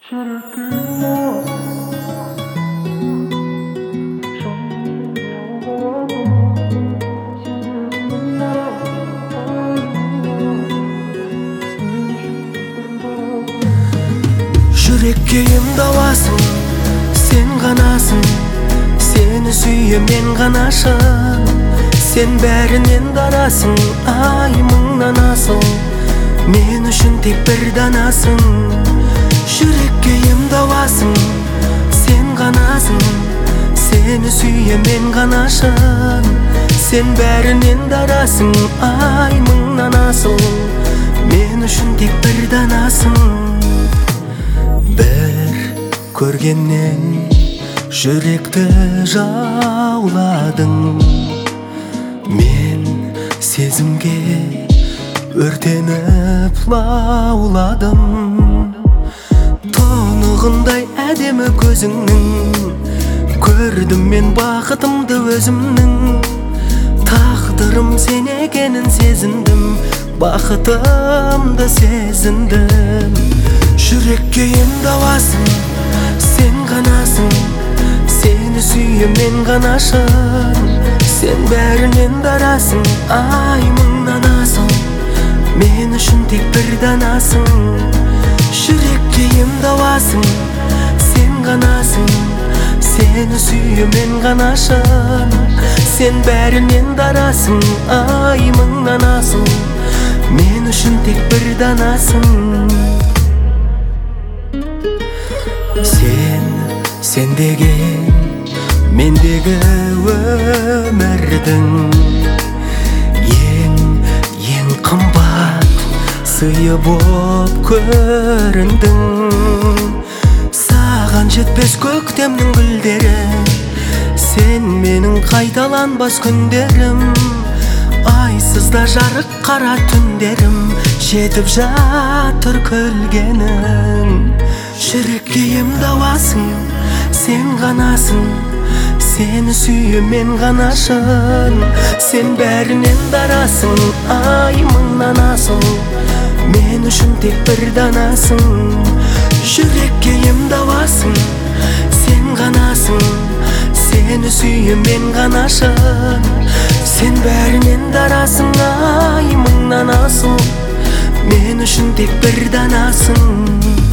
Жүрекке емдауасың, сен ғанасың. Сені сүйем мен ғанашым. Сен бәрінен дарасың, ай мыңнан асыл. Мен үшін тек бір данасың. Жүрекке емдауасың, сен ғанасың. Сені сүйем мен ғанашым. Сен бәрінен дарасың, ай мыңнан асыл. Мен үшін тек бір данасың. Бір көргеннен жүректі жауладың. Мен сезімге өртеніп лауладым. Тұнығындай әдемі көзіңнің, көрдім мен бақытымды өзімнің. Тағдырым сен екенін сезіндім, бақытымды сезіндім. Жүрекке емдауасың, сен ғанасың. Сені сүйем мен ғанашым. Сен бәрінен дарасың, ай мыңнан асыл. Мен үшін тек бір данасың. Жүрекке емдауасың, сен ғанасың. Сені сүйем мен ғанашым. Сен бәрінен дарасың, ай мыңнан асыл. Мен үшін тек бір данасың. Сен деген мендегі өмірдің ең қымбат сыйы боп көріндің. Саған жетпес көктемнің гүлдері, сен менің қайталанбас күндерім. Айсызда жарық қара түндерім, жетіп жатыр көлгенің. Жүрекке емдауасың, сен ғанасың. Сені сүйем мен ғанашым. Сен бәрінен дарасың, ай мыңнан асыл. Мен үшін тек бір данасың. Жүрекке емдауасың, сен ғанасың. Сені сүйем мен ғанашым. Сен бәрінен дарасың, ай мыңнан асыл. Мен үшін тек бір данасың.